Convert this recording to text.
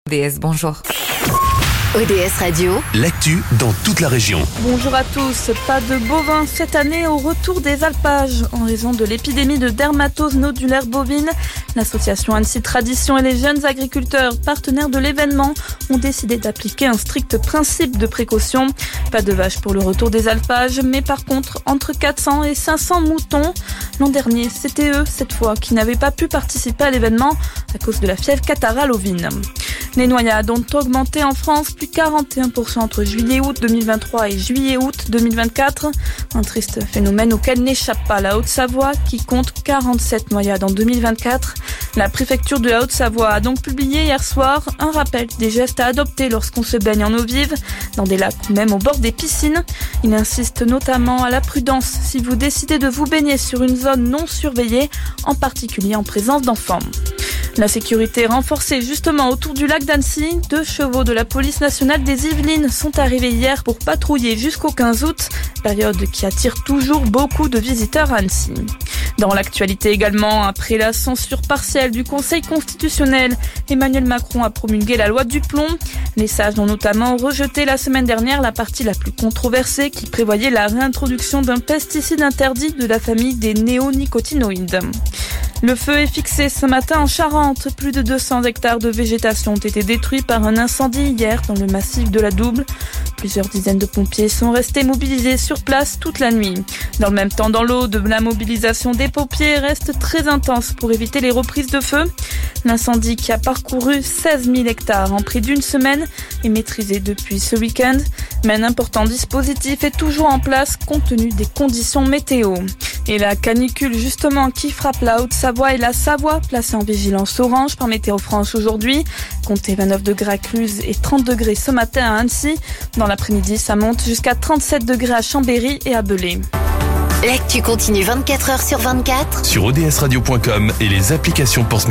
ODS, bonjour. ODS Radio, l'actu dans toute la région. Bonjour à tous. Pas de bovins cette année au retour des alpages. En raison de l'épidémie de dermatose nodulaire bovine, l'association Annecy Tradition et les jeunes agriculteurs partenaires de l'événement ont décidé d'appliquer un strict principe de précaution. Pas de vaches pour le retour des alpages, mais par contre entre 400 et 500 moutons. L'an dernier, c'était eux, cette fois, qui n'avaient pas pu participer à l'événement à cause de la fièvre catarrhale ovine. Les noyades ont augmenté en France, plus 41% entre juillet-août 2023 et juillet-août 2024. Un triste phénomène auquel n'échappe pas la Haute-Savoie, qui compte 47 noyades en 2024. La préfecture de la Haute-Savoie a donc publié hier soir un rappel des gestes à adopter lorsqu'on se baigne en eau vive, dans des lacs ou même au bord des piscines. Il insiste notamment à la prudence si vous décidez de vous baigner sur une zone non surveillée, en particulier en présence d'enfants. La sécurité renforcée justement autour du lac d'Annecy. 2 chevaux de la police nationale des Yvelines sont arrivés hier pour patrouiller jusqu'au 15 août, période qui attire toujours beaucoup de visiteurs à Annecy. Dans l'actualité également, après la censure partielle du Conseil constitutionnel, Emmanuel Macron a promulgué la loi du plomb. Les sages ont notamment rejeté la semaine dernière la partie la plus controversée qui prévoyait la réintroduction d'un pesticide interdit de la famille des néonicotinoïdes. Le feu est fixé ce matin en Charente. Plus de 200 hectares de végétation ont été détruits par un incendie hier dans le massif de la Double. Plusieurs dizaines de pompiers sont restés mobilisés sur place toute la nuit. Dans le même temps, dans l'Aude, la mobilisation des pompiers reste très intense pour éviter les reprises de feu. L'incendie qui a parcouru 16 000 hectares en près d'une semaine est maîtrisé depuis ce week-end. Mais un important dispositif est toujours en place compte tenu des conditions météo. Et la canicule justement qui frappe la Haute-Savoie et la Savoie, placée en vigilance orange par Météo France aujourd'hui. Comptez 29 degrés à Cluse et 30 degrés ce matin à Annecy. Dans l'après-midi, ça monte jusqu'à 37 degrés à Chambéry et à Belay. l'actu continue 24 heures sur 24 Sur odsradio.com et les applications pour